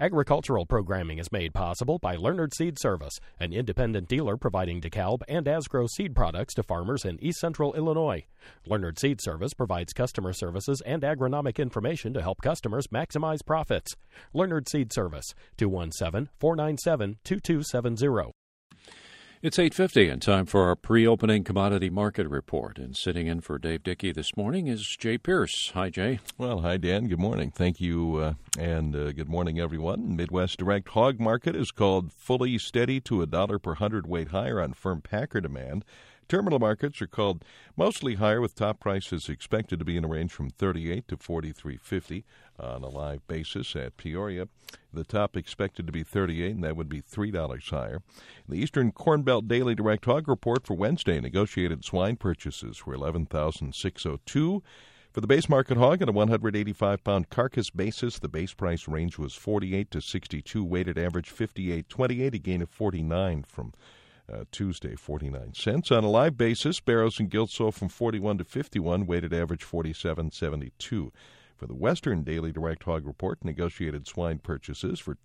Agricultural programming is made possible by Leonard Seed Service, an independent dealer providing DeKalb and Asgrow seed products to farmers in East Central Illinois. Leonard Seed Service provides customer services and agronomic information to help customers maximize profits. Leonard Seed Service, 217-497-2270. It's 8:50 and time for our pre-opening commodity market report. And sitting in for Dave Dickey this morning is Jay Pierce. Hi, Jay. Well, hi, Dan. Good morning. Thank you, and good morning, everyone. Midwest Direct Hog Market is called fully steady to $1 per hundredweight higher on firm packer demand. Terminal markets are called mostly higher, with top prices expected to be in a range from $38 to $43.50 on a live basis at Peoria. The top expected to be $38, and that would be $3 higher. The Eastern Corn Belt Daily Direct Hog Report for Wednesday, negotiated swine purchases were 11,602. For the base market hog, at a 185-pound carcass basis, the base price range was 48 to 62, weighted average 58.28, a gain of 49 from Tuesday, 49 cents. On a live basis, barrows and gilts sold from 41 to 51, weighted average 47.72. For the Western Daily Direct Hog Report, negotiated swine purchases for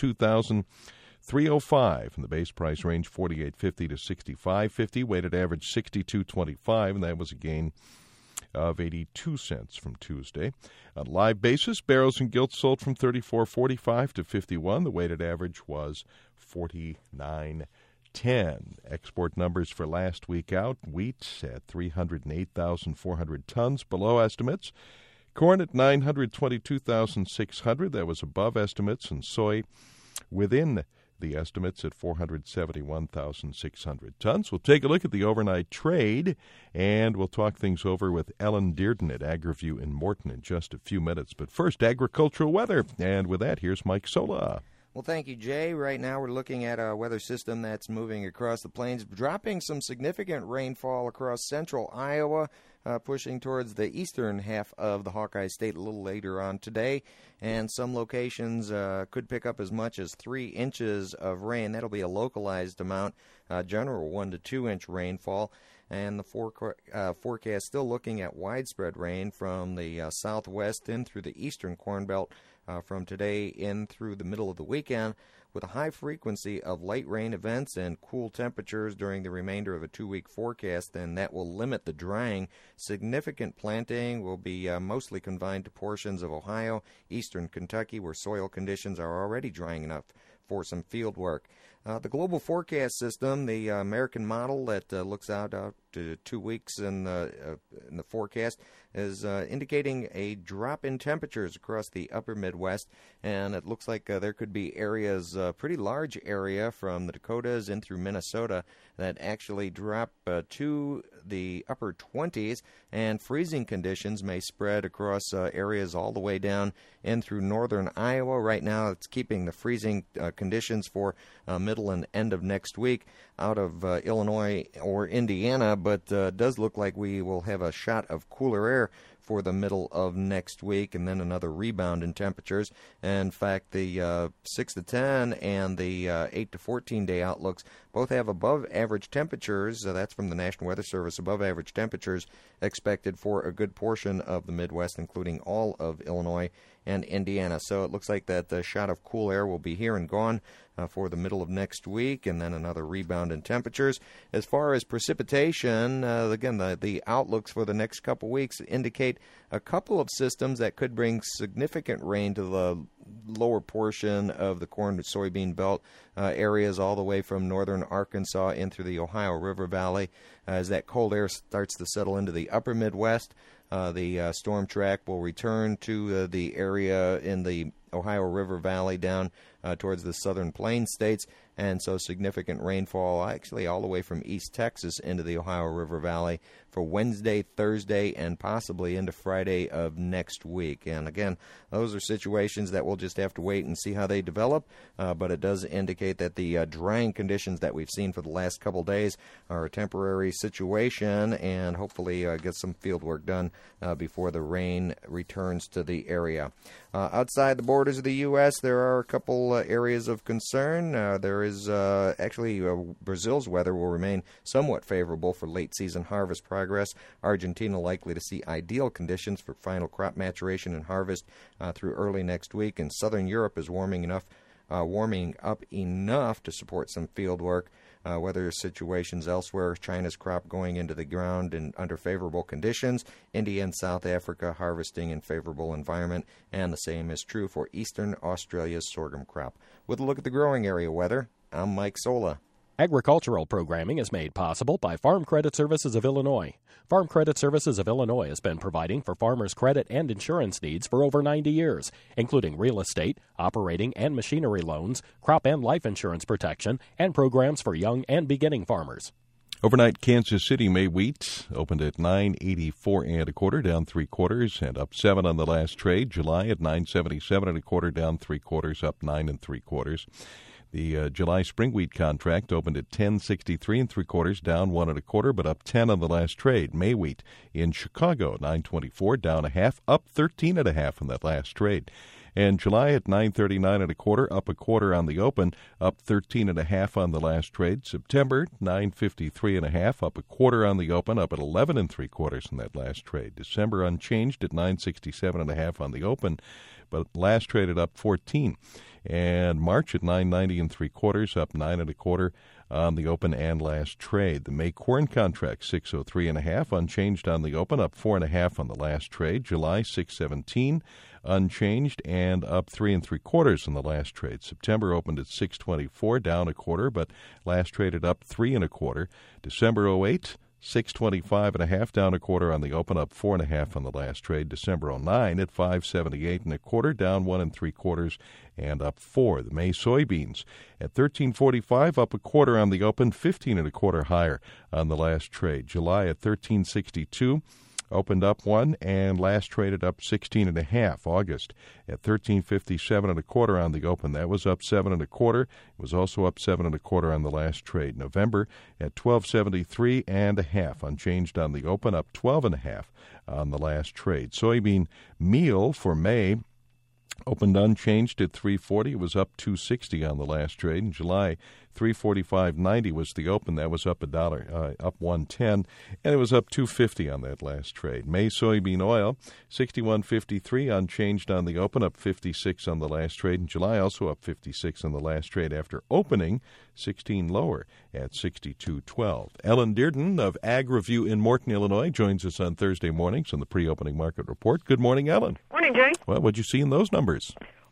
22,305, and the base price range 48.50 to 65.50, weighted average 62.25, and that was a gain of 82 cents from Tuesday. On a live basis, barrows and gilts sold from 34.45 to 51. The weighted average was 49.10. Export numbers for last week out: wheat at 308,400 tons, below estimates. Corn at 922,600, that was above estimates, and soy within the estimates at 471,600 tons. We'll take a look at the overnight trade, and we'll talk things over with Ellen Dearden at AgriView in Morton in just a few minutes. But first, agricultural weather, and with that, here's Mike Sola. Well, thank you, Jay. Right now we're looking at a weather system that's moving across the plains, dropping some significant rainfall across central Iowa, pushing towards the eastern half of the Hawkeye State a little later on today. And some locations could pick up as much as 3 inches of rain. That'll be a localized amount, general 1 to 2 inch rainfall. And the forecast still looking at widespread rain from the southwest in through the eastern Corn Belt from today in through the middle of the weekend, with a high frequency of light rain events and cool temperatures during the remainder of a 2-week forecast, and that will limit the drying. Significant planting will be mostly confined to portions of Ohio, eastern Kentucky, where soil conditions are already drying enough for some field work. The global forecast system, the American model that looks out to 2 weeks in the forecast, is indicating a drop in temperatures across the upper Midwest, and it looks like there could be areas, pretty large area from the Dakotas in through Minnesota, that actually drop to the upper 20s, and freezing conditions may spread across areas all the way down in through northern Iowa. Right now it's keeping the freezing conditions for middle and end of next week out of Illinois or Indiana, but does look like we will have a shot of cooler air for the middle of next week, and then another rebound in temperatures. In fact, the 6 to 10 and the 8 to 14 day outlooks both have above average temperatures. That's from the National Weather Service. Above average temperatures expected for a good portion of the Midwest, including all of Illinois and Indiana. So it looks like that the shot of cool air will be here and gone for the middle of next week, and then another rebound in temperatures. As far as precipitation, again, the outlooks for the next couple weeks indicate a couple of systems that could bring significant rain to the lower portion of the corn and soybean belt areas, all the way from northern Arkansas in through the Ohio River Valley. As that cold air starts to settle into the upper Midwest, the storm track will return to the area in the Ohio River Valley down towards the southern plains states, and so significant rainfall actually all the way from East Texas into the Ohio River Valley for Wednesday, Thursday, and possibly into Friday of next week. And again, those are situations that we'll just have to wait and see how they develop, but it does indicate that the drying conditions that we've seen for the last couple days are a temporary situation, and hopefully get some field work done before the rain returns to the area. Outside the borders of the U.S., there are a couple areas of concern. There is actually Brazil's weather will remain somewhat favorable for late-season harvest progress. Argentina likely to see ideal conditions for final crop maturation and harvest through early next week. And southern Europe is warming up enough to support some field work. Weather situations elsewhere, China's crop going into the ground under favorable conditions, India and South Africa harvesting in favorable environment, and the same is true for eastern Australia's sorghum crop. With a look at the growing area weather, I'm Mike Sola. Agricultural programming is made possible by Farm Credit Services of Illinois. Farm Credit Services of Illinois has been providing for farmers' credit and insurance needs for over 90 years, including real estate, operating and machinery loans, crop and life insurance protection, and programs for young and beginning farmers. Overnight, Kansas City May wheat opened at $9.84 1/4, down 3/4, and up 7 on the last trade. July at $9.77 1/4, down 3/4, up 9 3/4. The July spring wheat contract opened at $10.63 3/4, down 1 1/4, but up 10 on the last trade. May wheat in Chicago, $9.24, down 1/2, up 13 1/2 on that last trade. And July at $9.39 1/4, up 1/4 on the open, up 13 1/2 on the last trade. September, $9.53 1/2, up 1/4 on the open, up at 11 3/4 in that last trade. December unchanged at $9.67 1/2 on the open, but last traded up 14. And March at $9.90 3/4, up 9 1/4 on the open and last trade. The May corn contract $6.03 1/2, unchanged on the open, up 4 1/2 on the last trade. July $6.17, unchanged and up 3 3/4 in the last trade. September opened at $6.24, down 1/4, but last traded up 3 1/4. December 08. $6.25 1/2, down 1/4 on the open, up 4 1/2 on the last trade. December 09 at $5.78 1/4, down 1 3/4 and up 4. The May soybeans at $13.45, up 1/4 on the open, 15 1/4 higher on the last trade. July at $13.62. Opened up 1 and last traded up 16 1/2. August at $13.57 1/4 on the open. That was up 7 1/4. It was also up 7 1/4 on the last trade. November at $12.73 1/2, unchanged on the open, up 12 1/2 on the last trade. Soybean meal for May opened unchanged at $3.40. It was up $2.60 on the last trade. In July, $3.45.90 was the open. That was up $1, up $1.10, and it was up $2.50 on that last trade. May soybean oil, $61.53, unchanged on the open, up $56 on the last trade. In July, also up $56 on the last trade after opening, 16 lower at $62.12. Ellen Dearden of Ag Review in Morton, Illinois, joins us on Thursday mornings on the pre-opening market report. Good morning, Ellen. Morning, Jay. Well, what'd you see in those numbers?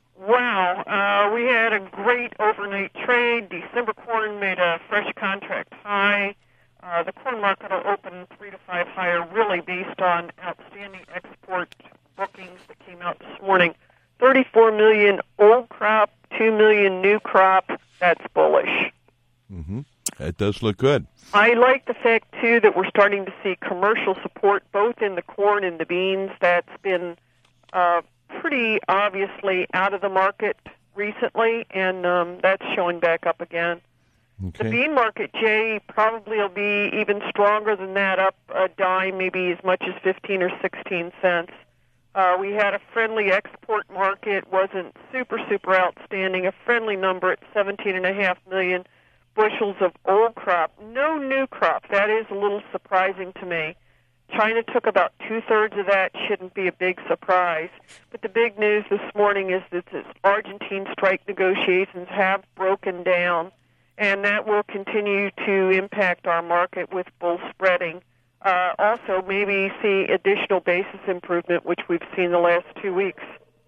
Wow, we had a great overnight trade. December corn made a fresh contract high. The corn market will open 3 to 5 higher, really based on outstanding export bookings that came out this morning. 34 million old crop, 2 million new crop. That's bullish. Mm-hmm. It does look good. I like the fact, too, that we're starting to see commercial support both in the corn and the beans. That's been pretty obviously out of the market recently, and that's showing back up again. Okay. The bean market, Jay, probably will be even stronger than that, up a dime, maybe as much as 15 or 16 cents. We had a friendly export market, wasn't super outstanding, a friendly number at 17.5 million bushels of old crop. No new crop. That is a little surprising to me. China took about 2/3 of that. Shouldn't be a big surprise. But the big news this morning is that the Argentine strike negotiations have broken down, and that will continue to impact our market with bull spreading. Also, maybe see additional basis improvement, which we've seen the last 2 weeks.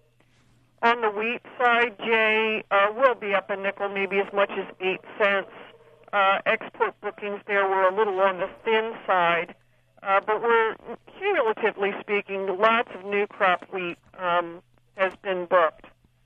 On the wheat side, Jay, we'll be up a nickel, maybe as much as 8 cents. Export bookings there were a little on the thin side. But we're, cumulatively speaking, lots of new crop wheat has been booked.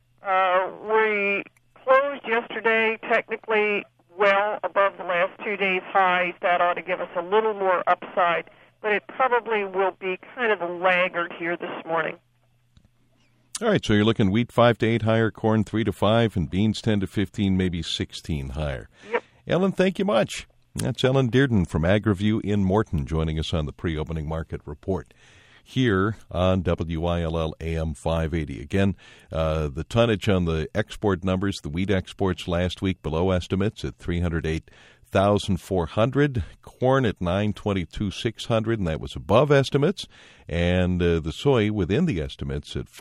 We closed yesterday technically well above the last 2 days' highs. That ought to give us a little more upside, but it probably will be kind of a laggard here this morning. All right, so you're looking wheat 5 to 8 higher, corn 3 to 5, and beans 10 to 15, maybe 16 higher. Yep. Ellen, thank you much. That's Ellen Dearden from Ag Review in Morton joining us on the pre-opening market report. here on WILL AM 580. Again, the tonnage on the export numbers, the wheat exports last week below estimates at 308,400, corn at 922,600, and that was above estimates, and the soy within the estimates at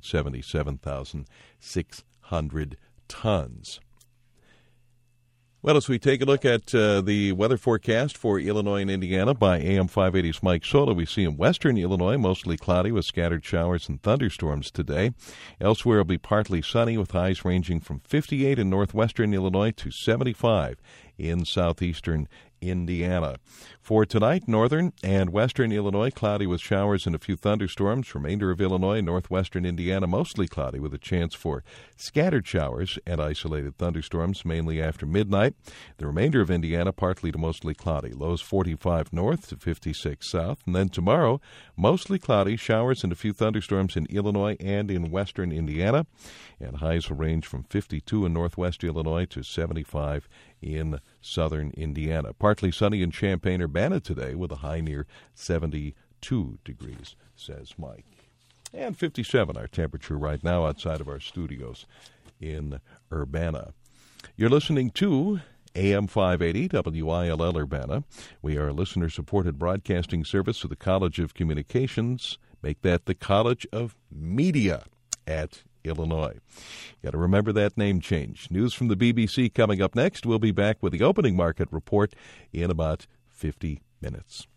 477,600 tons. Well, as we take a look at the weather forecast for Illinois and Indiana by AM 580's Mike Sola, we see in western Illinois mostly cloudy with scattered showers and thunderstorms today. Elsewhere, it'll be partly sunny with highs ranging from 58 in northwestern Illinois to 75 in southeastern Indiana. For tonight, northern and western Illinois, cloudy with showers and a few thunderstorms. Remainder of Illinois, northwestern Indiana, mostly cloudy with a chance for scattered showers and isolated thunderstorms, mainly after midnight. The remainder of Indiana, partly to mostly cloudy. Lows 45 north to 56 south. And then tomorrow, mostly cloudy, showers and a few thunderstorms in Illinois and in western Indiana. And highs will range from 52 in northwest Illinois to 75 in southern Indiana. Partly sunny in Champaign-Urbana today with a high near 72 degrees, says Mike. And 57 our temperature right now outside of our studios in Urbana. You're listening to AM 580 WILL Urbana. We are a listener-supported broadcasting service of the College of Communications. Make that the College of Media at Illinois. Got to remember that name change. News from the BBC coming up next. We'll be back with the opening market report in about 50 minutes.